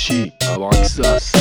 Chi, Abraxas.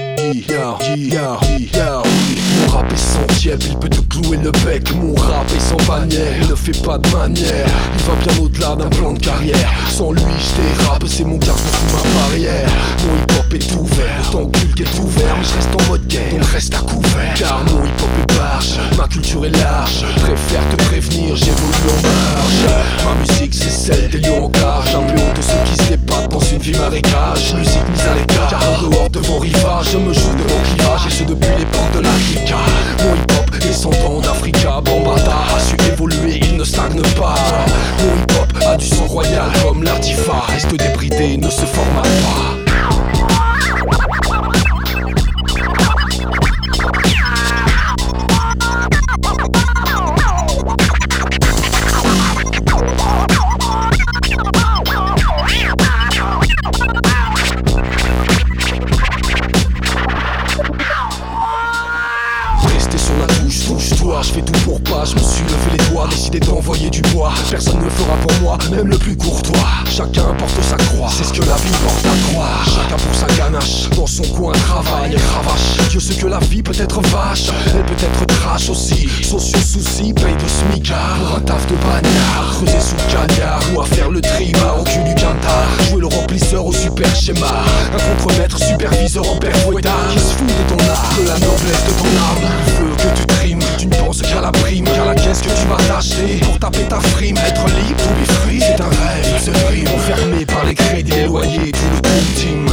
Mon rap est sans tiep, il peut te clouer le bec. Mon rap est sans bannière, il ne fait pas de manière. Il va bien au-delà d'un plan de carrière. Sans lui je dérape, c'est mon garçon sous ma barrière. Mon hip-hop est ouvert, le temps culte est ouvert. Mais je reste en mode guerre, donc reste à couvert. Car mon hip-hop est barge, ma culture est large. Préfère te prévenir, j'évolue en marge. Ma musique c'est celle des lions en cage. Un peu honte de ceux qui se débattent dans une vie marécage. Musique mise à l'écart, car en dehors de vos rivages je me joue de mon clivage, et ce depuis les portes de l'Africa. Mon hip-hop, descendant d'Africa, Bambata a su évoluer, il ne stagne pas. Mon hip-hop a du sang royal comme l'Artifa. Reste débridé, ne se formate pas. Je fais tout pour pas, je me suis levé les doigts, décidé d'envoyer du bois. Personne ne le fera pour moi, même le plus courtois. Chacun porte sa croix, c'est ce que la vie porte à croire. Chacun pour sa ganache, dans son coin travaille et cravache. Dieu sait que la vie peut être vache, elle peut être trash aussi. Sociaux soucis, paye de smicard pour un taf de bagnard. Creuser sous le cagnard ou à faire le trima au cul du quintard. Jouer le remplisseur au super schéma. Un contremaître superviseur en père fouettard qui se fout de ton art, de la noblesse de ton âme. Il veut que tu trimes, tu ne penses qu'à la prime, qu'à la caisse que tu vas t'acheter pour taper ta frime. Être libre, to be free, c'est un rêve, ce dream. Enfermé par les crédits, les loyers, tout le dream team.